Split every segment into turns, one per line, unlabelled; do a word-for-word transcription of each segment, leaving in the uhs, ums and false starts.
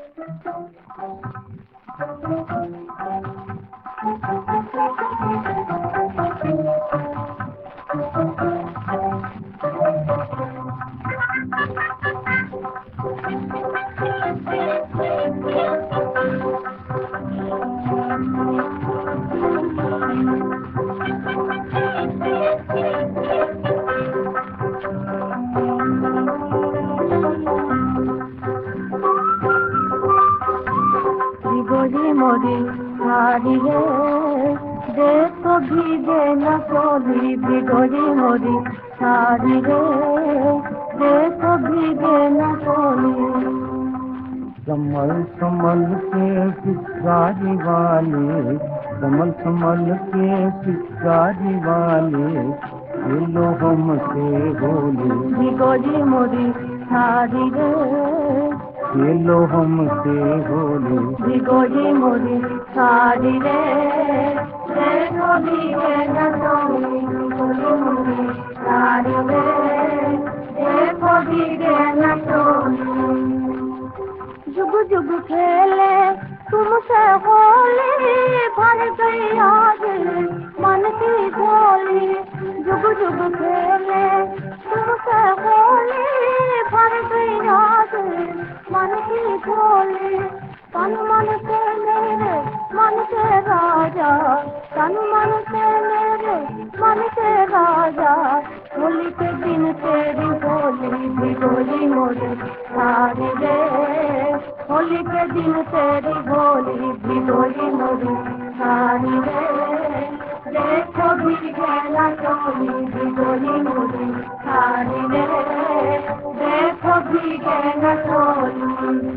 गोरी मोरी साड़ी रे देखो भीगे न चोली भी गोरी मोरी साड़ी रे देखो भीगे न चोली।
कमल कमल के पिचकारी वाले, कमल कमल के पिचकारी वाले, ये लो हमसे होली
भी गोरी मोरी साड़ी रे
ये लो हमसे होली
भी गोरी मोरी साड़ी रे देखो भीगे न चोली भी गोरी मोरी साड़ी रे देखो भीगे न चोली। जुग जुग खेले तुमसे होली भर गई आज मन की झोली। जुग जुग खेले तुमसे होली भर गई आज मन की झोली। तन मन से मेरे मन के राजा, तन मन से मेरे मन के राजा, होली के दिन तेरी होली भी गोरी मोरी साड़ी रे। होली के दिन तेरी होली भी गोरी मोरी साड़ी रे देखो भीगे न चोली भी गोरी मोरी साड़ी रे देखो भीगे न चोली।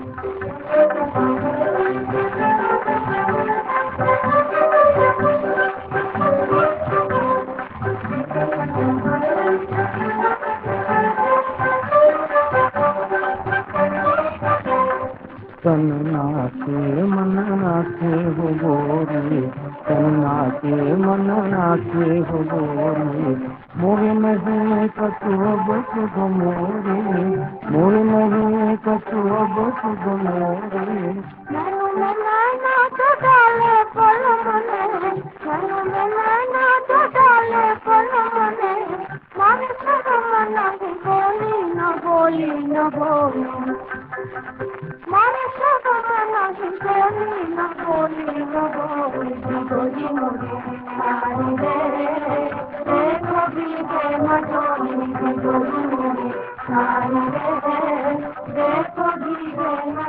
तन नाचे मन नाचे हो गोरी, तन नाचे मन नाचे हो गोरी, मोहे नहीं कछुआ बस गो मोरे, मोहे नहीं कछुआ बस गो मोरे।
नैनो में नैना तो डाले पल मने, नैनो में नैना तो डाले पल मने, मन सर मन बोली न बोली न बोली, मन सर मन बोली न बोली न बोली। गोरी मोरी साड़ी रे देखो भीगे न चोली भी गोरी मोरी साड़ी रे देखो भीगे न